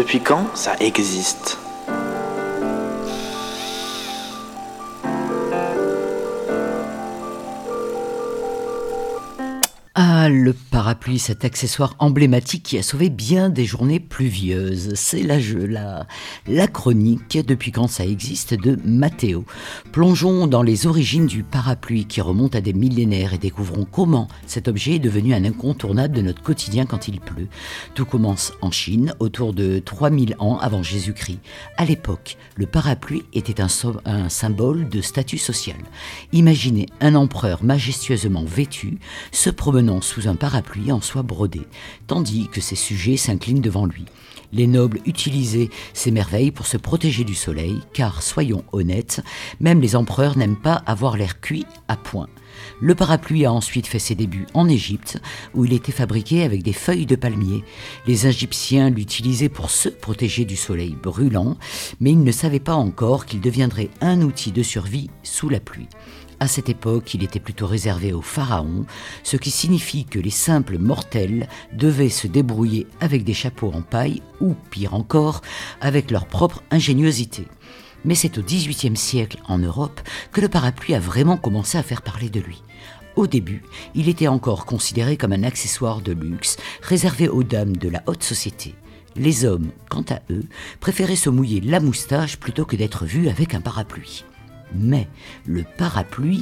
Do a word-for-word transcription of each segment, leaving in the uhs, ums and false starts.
Depuis quand ça existe ? Ah, le parapluie, cet accessoire emblématique qui a sauvé bien des journées pluvieuses. C'est la, la, la chronique Depuis quand ça existe de Mathéo. Plongeons dans les origines du parapluie qui remontent à des millénaires et découvrons comment cet objet est devenu un incontournable de notre quotidien quand il pleut. Tout commence en Chine, autour de trois mille ans avant Jésus-Christ. À l'époque, le parapluie était un, so- un symbole de statut social. Imaginez un empereur majestueusement vêtu se promenant sous un parapluie en soie brodée, tandis que ses sujets s'inclinent devant lui. Les nobles utilisaient ces merveilles pour se protéger du soleil, car, soyons honnêtes, même les empereurs n'aiment pas avoir l'air cuit à point. Le parapluie a ensuite fait ses débuts en Égypte, où il était fabriqué avec des feuilles de palmier. Les Égyptiens l'utilisaient pour se protéger du soleil brûlant, mais ils ne savaient pas encore qu'il deviendrait un outil de survie sous la pluie. À cette époque, il était plutôt réservé aux pharaons, ce qui signifie que les simples mortels devaient se débrouiller avec des chapeaux en paille ou, pire encore, avec leur propre ingéniosité. Mais c'est au dix-huitième siècle, en Europe, que le parapluie a vraiment commencé à faire parler de lui. Au début, il était encore considéré comme un accessoire de luxe, réservé aux dames de la haute société. Les hommes, quant à eux, préféraient se mouiller la moustache plutôt que d'être vus avec un parapluie. Mais le parapluie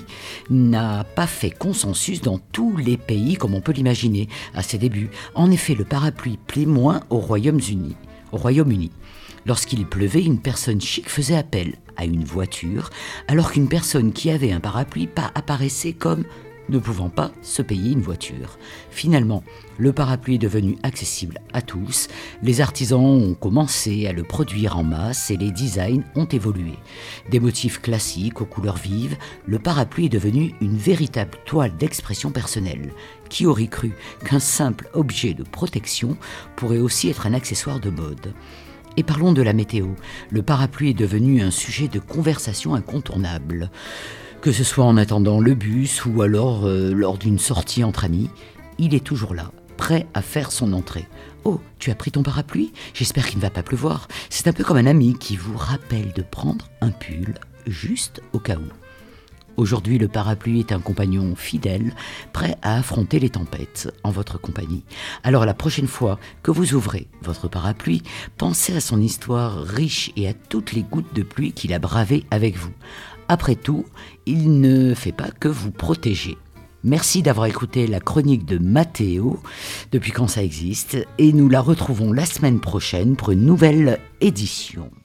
n'a pas fait consensus dans tous les pays comme on peut l'imaginer à ses débuts. En effet, le parapluie plaît moins au Royaume-Uni. Au Royaume-Uni. Lorsqu'il pleuvait, une personne chic faisait appel à une voiture, alors qu'une personne qui avait un parapluie pas apparaissait comme ne pouvant pas se payer une voiture. Finalement, le parapluie est devenu accessible à tous, les artisans ont commencé à le produire en masse et les designs ont évolué. Des motifs classiques aux couleurs vives, le parapluie est devenu une véritable toile d'expression personnelle. Qui aurait cru qu'un simple objet de protection pourrait aussi être un accessoire de mode ? Et parlons de la météo. Le parapluie est devenu un sujet de conversation incontournable. Que ce soit en attendant le bus ou alors euh, lors d'une sortie entre amis, il est toujours là, prêt à faire son entrée. « Oh, tu as pris ton parapluie ? J'espère qu'il ne va pas pleuvoir. » C'est un peu comme un ami qui vous rappelle de prendre un pull juste au cas où. Aujourd'hui, le parapluie est un compagnon fidèle, prêt à affronter les tempêtes en votre compagnie. Alors la prochaine fois que vous ouvrez votre parapluie, pensez à son histoire riche et à toutes les gouttes de pluie qu'il a bravées avec vous. Après tout, il ne fait pas que vous protéger. Merci d'avoir écouté la chronique de Mathéo, Depuis quand ça existe, et nous la retrouvons la semaine prochaine pour une nouvelle édition.